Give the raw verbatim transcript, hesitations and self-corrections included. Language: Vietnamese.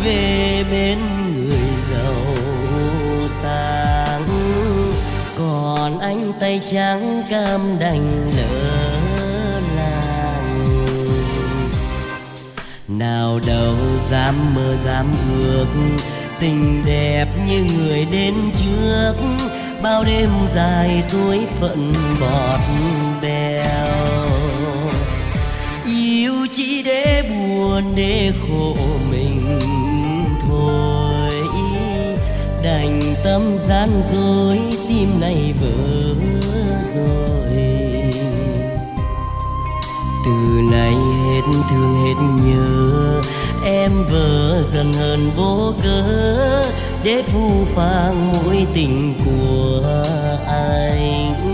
về bên người giàu sang, còn anh tay trắng cam đành lỡ làng. Nào đâu dám mơ dám ước, tình đẹp như người đến trước, bao đêm dài suối phận bọt bèo. Yêu chỉ để buồn để khổ mình thôi, đành tâm gian dối tim này vỡ rồi. Từ nay hết thương hết nhớ, em vỡ dần hơn vô cớ, để phũ phàng mối tình của anh.